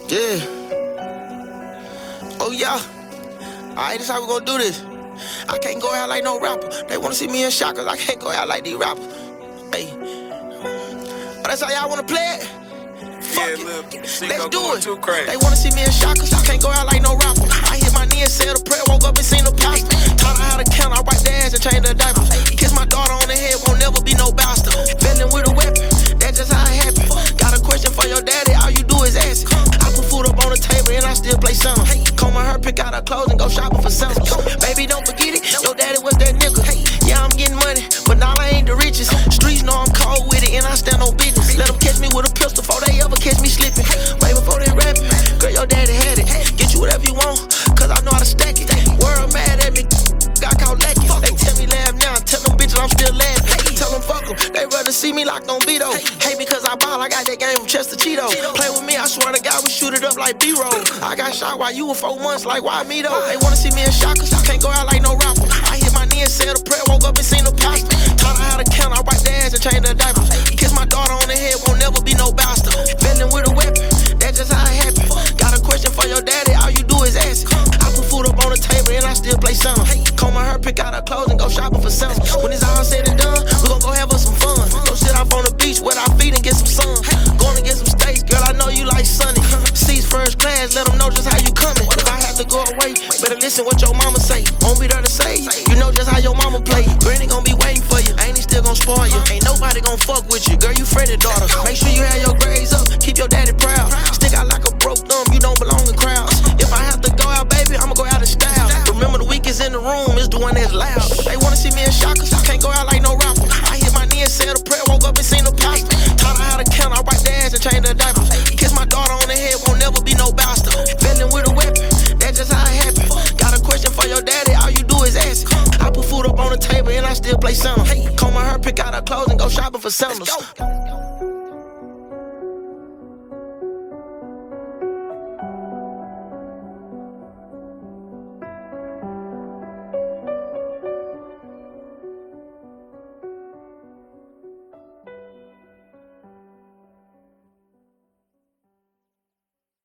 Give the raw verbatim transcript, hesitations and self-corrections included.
Yeah. Oh, yeah. Alright, this how we gonna do this. I can't go out like no rapper. They wanna see me in shockers. I can't go out like these rappers. Hey. Oh, that's how y'all wanna play it? Yeah, Fuck look, it. see, Let's go do it. too crazy. They wanna see me in shockers. I can't go out like no rapper. I hit my knee and said a prayer. Woke up and seen the pastor. Taught her how to count. I wipe their ass and change their diapers. Kiss my daughter on the head. Won't never be no bastard. Feeling with a weapon. That's just how it happened. Got a question for your daddy. All you do is ask it. I put food up on the table and I still play some. Comb my hair, pick out her clothes and go shopping for sandals. Baby, don't forget it. Your daddy was that nigga. Yeah, I'm getting money, but now I ain't the richest. Streets know I'm cold with it and I stand on business. Let them catch me with a pistol before they ever catch me slipping. Way before they rapping. Girl, your daddy had it. Get you whatever you want, cause I know how to stack it. World mad at me, got caught lacking. They tell me laugh now, tell them bitches I'm still laughing. Tell them fuck them, they rather see me locked on Vito. Hey, because I ball, I got that game from Chester Cheeto. Play with me, I swear to God, we shoot it up like B-roll. I got shot while you were four months, like why me though? They wanna see me in shockers, can't go out like no rapper. I hit my knee and said a prayer, woke up and seen the pastor. Taught her how to count, I wipe their ass and change their diapers. Kiss my daughter on the head, won't never be no bastard. Feeling with a weapon, that's just how it happened. Got a question for your daddy, all you do is ask it. I put food up on the table and I still play some. Comb my hair, pick out her clothes and go shopping for some. When it's all said and done, we gon' go have us some fun. Go sit off on the beach, wet our feet and get some sun. Going to get some steaks, girl, I know you like sunny. Seats first class, let them know just how you coming. If I have to go away, better listen what your mama say. Won't be there to say, you know just how your mama play. Granny gon' be waiting for you, ain't he still gon' spoil you. Ain't nobody gon' fuck with you, girl, you Freddy's daughter. Make sure you have your grades up, keep your daddy proud. Stick out like a broke thumb, you don't belong in crowds. If I have to go out, baby, I'ma go out in style. Remember the weakest in the room is the one that's loud. They wanna see me in shockers, can't go out like no rapper. I hit my knee and said a prayer, woke up and seen the pastor. Taught her how to count, I wipe their ass and change their diapers. Kiss my daughter on the head, won't never be no bastard. Feeling with a weapon, that's just how it happened. Got a question for your daddy, all you do is ask it. I put food up on the table and I still play some. Comb my hair, pick out her clothes and go shopping for sandals.